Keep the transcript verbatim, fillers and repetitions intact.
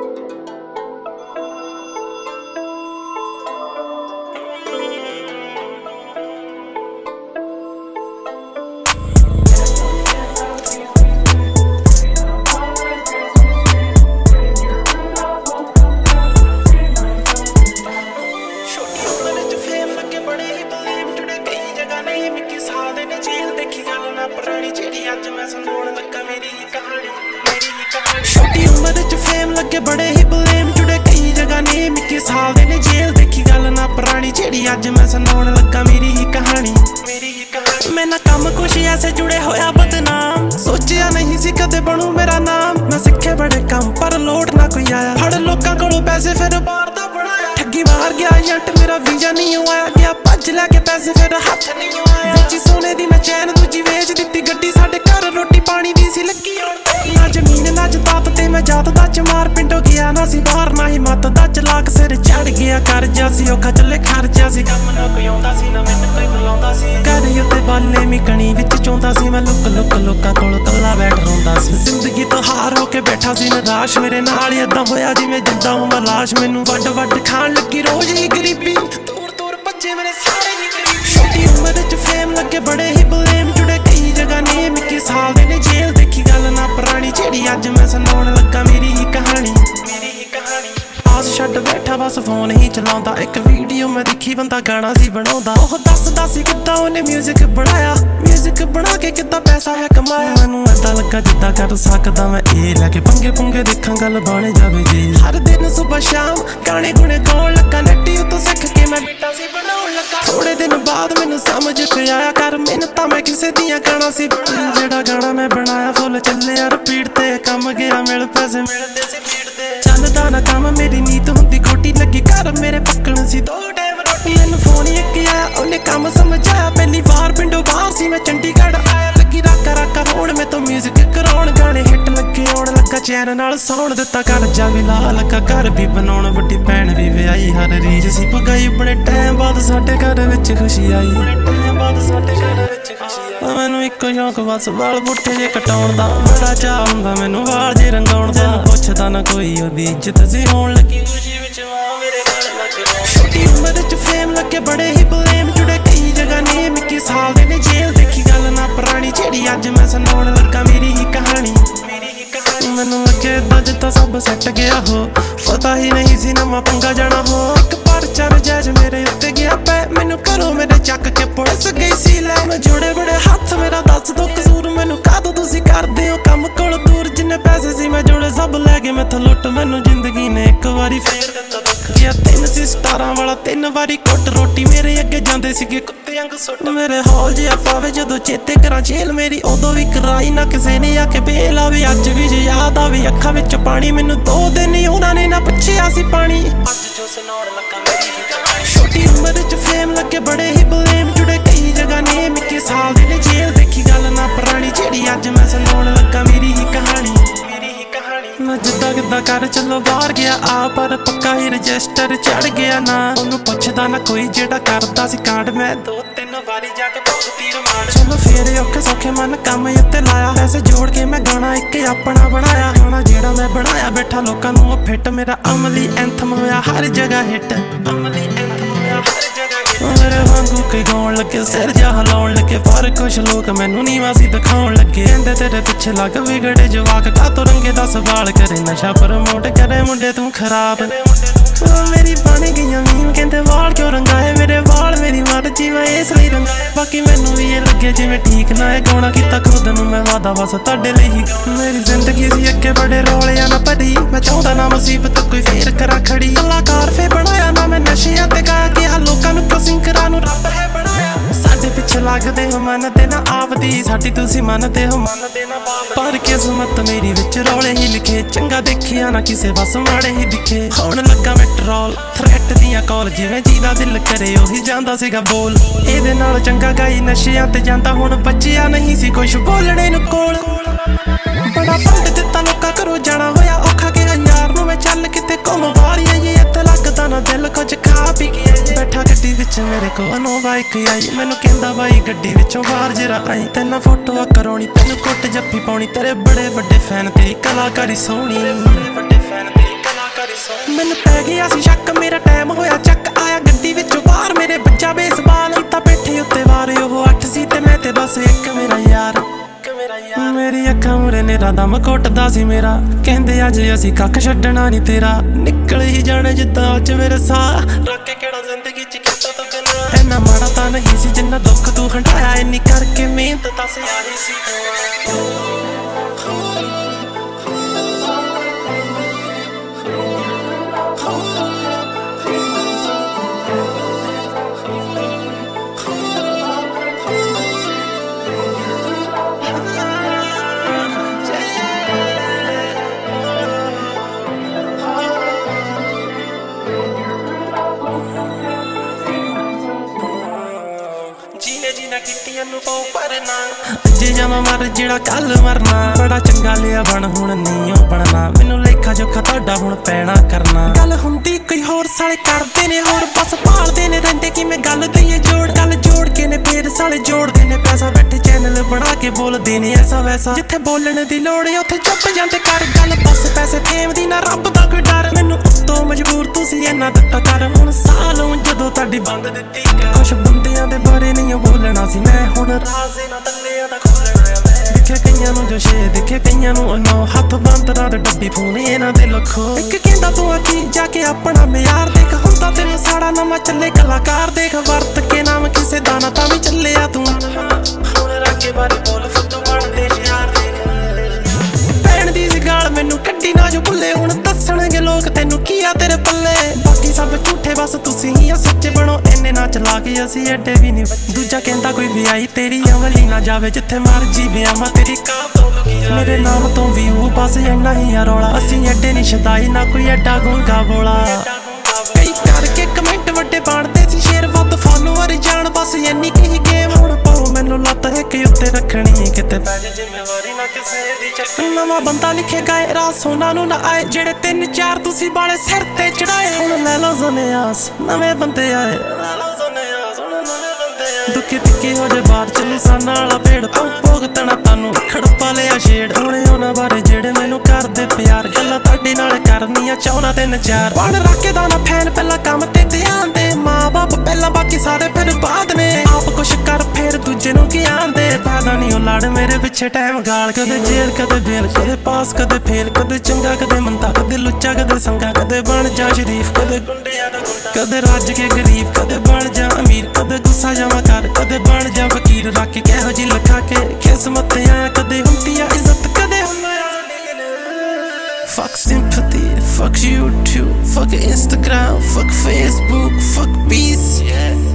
छोटी उम्र च फेम लगे बड़े ही ब्लेम जुड़े कई जगह ने मिक्की साल दे ने जेल देखी गल ना पुरानी जेड़ी अज मैं सुनाउण लगा मेरी ही कहानी मेरी ही कहानी मैं ना कम कुछ ऐसे जुड़े होया बदनाम सोचिया नहीं सी कदे बनू मेरा नाम मैं सिखे बड़े कम पर लोट ना कोई आया फड़ लोकां कोलों पैसे फिर बाहर दा बनाया ठगी मार गया एजेंट मेरा वीजा नहीं आया गया भज लैके पैसे फिर हथ नहीं आया बेची सोने दी मैं चैन दूजी वेच दित्ती गड्डी साडे घर रोटी पानी दी सी लगी ना जमीन ना जतात ते मैं जात दा चमार पिंडों गया ना सी बाहर ना ही मत दा चलाक सिर चढ़ गया करजा सी औखा चले खर्चा सी कम ना कोई आउंदा सी ना मैनूं कोई बुलाउंदा सी घर उत्ते बाले मिकणी विच चौंदा सी मैं लुक लुक लोकां कोल कल्ला बैठ रोंदा सी जिंदगी तो हार होके बैठा सी निराश मेरे नाल इदां होया जिवें जिंदा हूं मैं लाश मैनूं वड्ड वड्ड खाण लगी रोज ही गरीबी दूर दूर भज्जे मेरे सारे ही गरीब छोटी उम्र च फेम लगे बड़े ही ब्लेम जुड़े कई जगह ने मिक्की साल दे ने जेल देखी गल ना पुरानी जेड़ी अज मैं सुनाउण लगा मेरी ही कहानी मेरी ही कहानी आस छड्ड बैठा बस फोन ही चलाउंदा एक वीडियो मैं दिखी बंदा गाना सी बनाउंदा ओह दसदा सी किद्दां ओने म्यूजिक बनाया म्यूजिक बना के किद्दां पैसा है कमाया मैनूं ऐदां लगा जिद्दां कर सकदा मैं ए लैके पंगे पुंगे देखां गल बण जावे जी हर दिन सुबह शाम गाने गुणे गाउण लगा नैटी उत्तों सिख के मैं बेटा सी बनाउण लगा थोड़े दिन बाद मैनूं समझ पे आया कर मिन्नतां मैं किसे दियां गाना सी जेड़ा गाना मैं बनाया फुल चलिया रिपीट ते कम गया मिल पैसे मिलदे सी पीड़ ते चलदा ना कम मेरी नीत हुंदी खोटी लगी घर मेरे पक्कण सी दो टाइम रोटी मैनूं फोन इक आया ओने कम समझाया पहली बार पिंडों बाहर सी मैं चंडीगढ़ आया लगी राका राका रोण मैं तो म्यूजिक कराउण गाने हिट लगे आउण लगा चैन नाल सौण दित्ता करजा भी ला लगा घर भी बनाउण वड्डी भैण भी विआही हर रीज सी पगाई बड़े टाइम बाद साडे घर विच खुशी आई टाइम बाद साडे घर विच खुशी आई मैनूं इक्को शौक बस वाल पुट्ठे जे कटाउण दा बड़ा चाह हुंदा मैनूं वाल जे रंगाउण दा पुछदा ना कोई ओदी इज्जत सी होण लगी खुशी विच वाह मेरे गल लग छोटी उम्र च फेम लगे बड़े ही ब्लेम जुड़े कई जगह ने मिक्की साल दे ने जेल देखी गल ना पुरानी जेड़ी अज मैं सुनाउण लगा मेरी ही कहानी मैनूं लगे इदां जिद्दां सब सैट गया हो पता ही नहीं सी नवां पंगा जाना हो एक परचा नजायज मेरे उत्ते गया पै मैनूं घरों मेरे चक के पुलिस गई सी लै मैं जोड़े बड़े हत्थ मेरा दस दो कसूर मैनूं काहतों तुसीं करदे हो कम कोल दूर जिन्ने पैसे सी मैं जोड़े सब लै गए मैथों लुੱਟ मैनूं जिंदगी ने एक वारी फेर दित्ता दुख गया तीन सी सतारां वाला तीन वारी कुੱਟ रोटी मेरे अगे जांदे सीगे कुत्ते वांग सुੱਟ मेरे हौल जिहा पावे जदों चेते करां जेल मेरी उदों भी कराई ना किसे ने आके बेल आवे अज भी जे याद आवे अखां विच पानी मैनूं दो दिन ही उन्हां ने ना पुछिया सी पानी अज जो सुनाउण लगा मेरी ही कहानी छोटी उम्र च फेम लगे बड़े ही ब्लेम जुड़े कई जगह ने मिक्की साल दे ने जेल देखी गल ना पुरानी जेड़ी अज मैं सुनाउण लगा मेरी ही कहानी मैं जिद्दां किद्दां कर चलो बाहर गया आ पर पक्का ही रजिस्टर चढ़ गया ना ओनू पुछदा ना कोई जेड़ा करदा सी कांड मैं दो तीन वारी जाके भुगती रिमांड चलो फेर औखे सौखे मन कम उत्ते लाया पैसे जोड़ के मैं गाना इक अपना बनाया गाना जेड़ा मैं बनाया बैठा लोकां नूं ओह फिट मेरा अमली एंथम होया हर जगह हिट अमली एंथम होया हर जगह मेरे वांगू कई गाउण लगे सिर जा हिलाउण लगे पर कुछ लोग मैनूं नीवां सी दिखाउण लगे कहंदे तेरे पिछे लग विगड़े जवाक कातों रंगे दा सवाल करे नशा प्रमोट करे मुंडे तू खराब मेरी बन गईयां मीम कहंदे वाल क्यों रंगाए मेरे वाल मेरी मर्जी मैं इस लई रंगाए बाकी मैनूं भी ये लगे जिवें ठीक ना है गाउणा कीता खुद नूं मैं वादा बस तुहाडे लई ही मेरी जिंदगी सी अगे बड़े रौलियां ना भरी मैं चाहुंदा ना मुसीबत कोई फेर करा खड़ी कलाकार फे बनाया ना मैं नशियां ते गा के आ लोकां नूं सिंकरां नूं रब है बनाया साडे पिछे लगदे हो मनदे ना आपदी साडी तुसीं मनदे हो मनदे ना बाप पर किस्मत मेरी विच रौले ही लिखे चंगा देखिया ना किसे बस माड़े ही दिखे होण लगा मैट्रोल थ्रैट दियां कॉल जिवें जीदा दिल करे ओही जांदा सीगा बोल इहदे नाल चंगा गाई नशियां ते जांदा हुण बचिया नहीं सी कुछ बोलणे नूं कोल बड़ा पंड दित्ता लोकां घरों जाना होया औखा गया यार नूं मैं चल किते घुम वारियां ये इत्ते लगदा ना दिल कुछ खा पी के बैठा गड्डी विच मेरे कोल नोवा इक आई मैनूं कहंदा बाई गड्डी विचों बाहर जरा आई तैनां फोटोआं कराउणी तैनूं कुੱਟ जप्फी पाउणी तेरे बड़े वड्डे फैन तेरी कलाकारी सोहणी बड़े वड्डे फैन तेरी कला ਮੈਨੂੰ ਪੈ ਗਿਆ ਸੀ ਸ਼ੱਕ ਮੇਰਾ ਟਾਈਮ ਹੋਇਆ ਚੱਕ ਆਇਆ ਗੱਡੀ ਵਿੱਚੋਂ ਬਾਹਰ ਮੇਰੇ ਬੱਚਾ ਬੇਸਬਾਲ ਤਾਂ ਬੈਠੇ ਉੱਤੇ ਵਾਰੇ ਉਹ ਅੱਠ ਸੀ ਤੇ ਮੈਂ ਤੇ ਬਸ ਇੱਕ ਮੇਰਾ ਯਾਰ ਮੇਰੀ ਅੱਖਾਂ ਮੂਰੇ ਨੇਰਾ ਦਮ ਘੁੱਟਦਾ ਸੀ ਮੇਰਾ ਕਹਿੰਦੇ ਅੱਜ ਅਸੀਂ ਕੱਖ ਛੱਡਣਾ ਨੀ ਤੇਰਾ ਨਿਕਲ ਹੀ ਜਾਣੇ ਜਿੱਦਾਂ ਅੱਜ ਮੇਰੇ ਸਾਹ ਰੱਖ ਕੇ ਕਿਹੜਾ ਜ਼ਿੰਦਗੀ ਚ ਕੀਤਾ ਤੂੰ ਬਿਨਾਂ ਇੰਨਾ ਮਾੜਾ ਤਾਂ ਨਹੀਂ ਸੀ ਜਿੰਨਾ ਦੁੱਖ ਤੂੰ ਹੰਢਾਇਆ ਇੰਨੀ ਕਰਕੇ ਮਿਹਨਤ ਤਾਂ ਸਿਆਹੀ ਸੀ ਕੀਤੀਆਂ ਨੂੰ ਪਾਉ ਪਰਨਾ ਅੱਜ ਜਾਵਾਂ ਮਰ ਜਿਹੜਾ ਕੱਲ ਮਰਨਾ ਬੜਾ ਚੰਗਾ ਲਿਆ ਬਣ ਹੁਣ ਨਹੀਂ ਉਹ ਬਣਨਾ ਮੈਨੂੰ ਲੇਖਾ ਜੋਖਾ ਤੁਹਾਡਾ ਹੁਣ ਪੈਣਾ ਕਰਨਾ ਗੱਲ ਹੁੰਦੀ ਕੋਈ ਹੋਰ ਸਾਲੇ ਕਰਦੇ ਨੇ ਹੋਰ ਬਸ ਭਾਲਦੇ ਨੇ ਰਹਿੰਦੇ ਕਿਵੇਂ ਗੱਲ ਦਈਏ ਜੋੜ ਗੱਲ ਜੋੜ ਕੇ ਨੇ ਫੇਰ ਸਾਲੇ ਜੋੜਦੇ ਨੇ ਪੈਸਾ ਬੈਠੇ ਚੈਨਲ ਬਣਾ ਕੇ ਬੋਲਦੇ ਨੇ ਐਸਾ ਵੈਸਾ ਜਿੱਥੇ ਬੋਲਣ ਦੀ ਲੋੜ ਏ ਉੱਥੇ ਚੁੱਪ ਜਾਂਦੇ ਕਰ ਗੱਲ ਬਸ ਪੈਸੇ ਫੇਮ ਦੀ ਨਾ ਰੱਬ ਦਾ ਕੋਈ ਡਰ ਮੈਨੂੰ ਉੱਤੋਂ ਮਜਬੂਰ ਤੁਸੀਂ ਇੰਨਾ ਦਿੱਤਾ ਕਰ ਹੁਣ ਸਾਹ ਲਊਂ ਜਦੋਂ ਤੁਹਾਡੀ ਬੰਦ ਦਿੱਤੀ ਕੁਛ ਬੰਦਿਆਂ ਦੇ ਬਾਰੇ ਨਹੀਂ ਬੋਲਣਾ ਸੀ ਮੈਂ ਹੁਣ ਰਾਜ਼ੇ ਨਾ ਤੱਲਿਆਂ ਦਾ ਖੋਲਣਾ ਮੈਂ ਦਿਖੇ ਕਈਆਂ ਨੂੰ ਜੋ ਸ਼ੇ ਦਿਖੇ ਕਈਆਂ ਨੂੰ ਅਨੋ ਹੱਥ ਬੰਦ ਰਾਤ ਡੱਬੀ ਫੋਨੇ ਇਹਨਾਂ ਦੇ ਲੱਖੋ ਇੱਕ ਕਹਿੰਦਾ ਤੂੰ ਆਖੀ ਜਾ ਕੇ ਆਪਣਾ ਮਿਆਰ ਦੇਖ ਹੁੰਦਾ ਤੈਨੂੰ ਸਾੜਾ ਨਵਾਂ ਚੱਲੇ ਕਲਾਕਾਰ ਦੇਖ ਵਰਤ ਕੇ ਨਾਮ ਕਿਸੇ ਦਾ ਨਾ ਤਾਂ ਵੀ ਚੱਲਿਆ ਤੂੰ ਹੁਣ ਰਾਕੇ ਬਾਰੇ ਬੋਲ ਫੁੱਟੂ ਬਣਦੇ ਯਾਰ ਦੇਖ ਭੈਣ ਦੀ ਗਾਲ ਮੈਨੂੰ ਕੱਢੀ ਨਾ ਜੋ ਭੁੱਲੇ ਹੁਣ ਦੱਸਣਗੇ ਲੋਕ ਤੈਨੂੰ ਕੀ ਆ ਤੇਰੇ ਪੱਲੇ ਬਾਕੀ ਸਭ ਝੂਠੇ ਬਸ ਤੁਸੀਂ ਹੀ ਆ ਸੱਚੇ ਬਣੋ ਇੰਨੇ ਨਾ ਚਲਾ ਕੇ ਅਸੀਂ ਐਡੇ ਵੀ ਨਹੀਂ ਦੂਜਾ ਕਹਿੰਦਾ ਕੋਈ ਵੀ ਆਈ ਤੇਰੀ ਅਮਲੀ ਨਾ ਜਾਵੇ ਜਿੱਥੇ ਮਰਜੀ ਵਿਆਹਾਂ ਤੇਰੀ ਕਾਂ ਤੋਂ ਮੇਰੇ ਨਾਮ ਤੋਂ ਵੀ ਉਹ ਬਸ ਇੰਨਾ ਹੀ ਆ ਰੌਲਾ ਅਸੀਂ ਐਡੇ ਨਹੀਂ ਸ਼ਦਾਈ ਨਾ ਕੋਈ ਐਡਾ ਗੁੰਗਾ ਬੋਲਾ ਕਈ ਕਰਕੇ ਕਮੈਂਟ ਵੱਡੇ ਬਣਦੇ ਸੀ ਸ਼ੇਰ ਵੱਧ ਫਾਲੋਅਰ ਜਾਣ ਬਸ ਇੰਨੀ ਕੀ ਗੇਮ ਹੁਣ ਪਾਓ ਮੈਨੂੰ ਲੱਤ ਇੱਕ ਉੱਤੇ ਰੱਖਣੀ ਕਿਤੇ ਪੈ ਜੇ ਜ਼ਿੰਮੇਵਾਰੀ ਨਾ ਕਿਸੇ ਦੀ ਚੱਕ ਨਵਾਂ ਬੰਦਾ ਲਿਖੇ ਗਏ ਰਾਤ ਸੋਨਾ ਨੂੰ ਨਾ ਆਏ ਜਿਹੜੇ ਤਿੰਨ ਚਾਰ ਤੁਸੀਂ ਬਾਲੇ ਸਿਰ ਤੇ ਚੜਾਏ ਹੁਣ ਲੈ ਲਓ ਜ਼ੋਨਿਆਸ ਨਵੇਂ ਬੰਦੇ ਆਏ ਦੁੱਖੀ ਤਿੱਖੀ ਹੋ ਜੇ ਬਾਹਰ ਚੱਲੂ ਸਾਨਾ ਵਾਲਾ ਭੇੜ ਤੋਂ ਭੋਗਤਣਾ ਤੁਹਾਨੂੰ ਖੜਪਾ ਲਿਆ ਛੇੜ ਹੁਣੇ ਉਹਨਾਂ ਬਾਰੇ ਜਿਹੜੇ ਮੈਨੂੰ ਕਰਦੇ ਪਿਆਰ ਗੱਲਾਂ ਤੁਹਾਡੇ ਨਾਲ ਕਰਨੀਆਂ ਚਾਹੁੰਦਾ ਤਿੰਨ ਚਾਰ ਬਣ ਰੱਖੇ ਦਾ ਨਾ ਫੈਨ ਪਹਿਲਾਂ ਕੰਮ ਤੇ ਧਿਆਨ ਦੇ ਮਾਂ ਬਾਪ ਪਹਿਲਾਂ ਬਾਕੀ ਸਾਰੇ ਫਿਰ ਬਾਅਦ ਨੇ ਆਪ ਕੁਛ ਕਰ ਫਿਰ ਦੂਜੇ ਨੂੰ ਕੀ ਆਂਦੇ ਫਾਇਦਾ ਨਹੀਂ ਉਹ ਲੜ ਮੇਰੇ ਪਿੱਛੇ ਟਾਈਮ ਗਾਲ ਕਦੇ ਜੇਲ੍ਹ ਕਦੇ ਬੇਲ ਕਦੇ ਪਾਸ ਕਦੇ ਫੇਲ ਕਦੇ ਚੰਗਾ ਕਦੇ ਮੰਦਾ ਕਦੇ ਲੁੱਚਾ ਕਦੇ ਸੰਗਾ ਕਦੇ ਬਣ ਜਾ ਸ਼ਰੀਫ ਕਦੇ ਗੁੰਡਿਆਂ ਦਾ ਗੁੰਡਾ ਕਦੇ ਰੱਜ ਕੇ ਗਰੀਬ ਕਦੇ ਬਣ ਜਾ ਅਮੀਰ ਕਦੇ ਗੁੱਸਾ ਜਾਵਾਂ ਕਰ ਕਦੇ ਬਣ ਜਾ ਫਕੀਰ ਰੱਖ ਕੇ ਕਿਹੋ ਜੀ ਲਿਖਾ ਕੇ ਕਿਸਮਤ ਆਇਆ ਕਦੇ ਹੁੰਦੀ ਆ ਇੱਜ਼ਤ ਕਦੇ ਹੁੰਦਾ Fuck sympathy, fuck YouTube, fuck Instagram, fuck Facebook, fuck peace, yeah